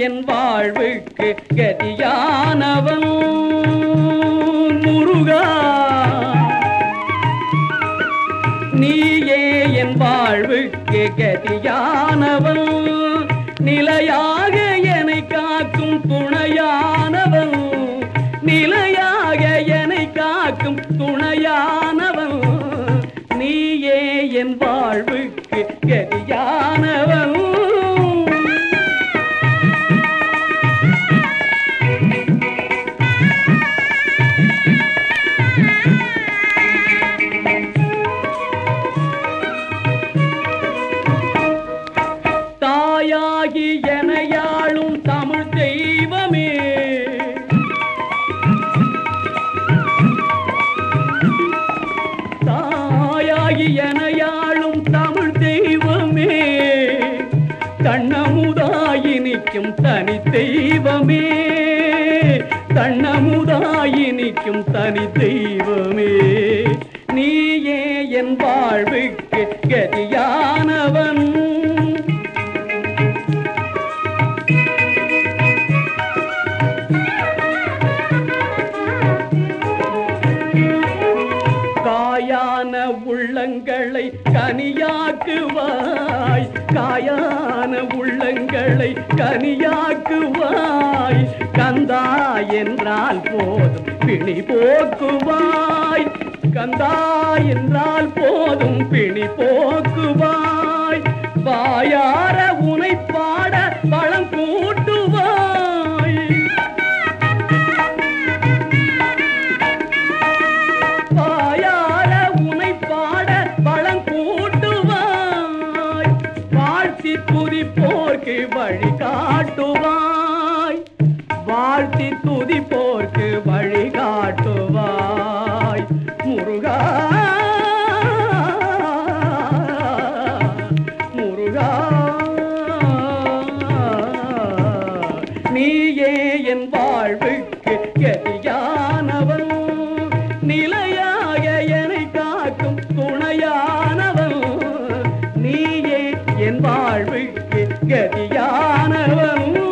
என் வாழ்வுக்கு கதியானவன் முருகா நீயே என் வாழ்வுக்கு கதியானவன் நிலையாக என்னை காக்கும் துணையானவன் நிலையாக என்னை காக்கும் துணையானவன் நீயே என் வாழ்வுக்கு கதியானவன் தாயாகி எனையாளும் தமிழ் தெய்வமே தாயாகி எனையாளும் தமிழ் தெய்வமே தன்னமுதாயி நிற்கும் தனி தெய்வமே தன்னமுதாயி நிற்கும் தனி தெய்வமே நீயே என் வாழ்வுக்கு கதியானவன் காயான உள்ளங்களை கனியாக்குவாய் காயான உள்ளங்களை கனியாக்குவாய் கந்தா என்றால் போதும் பிணி போக்குவாய் கந்தா என்றால் போதும் பிணி போக்குவாய் வாயார உனை பாட பழம் கூட்டுவாய் வாயார உனை பாட பழம் கூட்டுவாய் வாழ்த்தி துதிப்போர்க்கு வழி காட்டுவாய் வாழ்த்தி துதிப்போர்க்கு வழி காட்டுவாய் முருகா முருகா நீயே என் வாழ்வுக்கு கதியானவன் நிலையாக என்னை காக்கும் துணையானவன் நீயே என் வாழ்வுக்கு கதியானவன்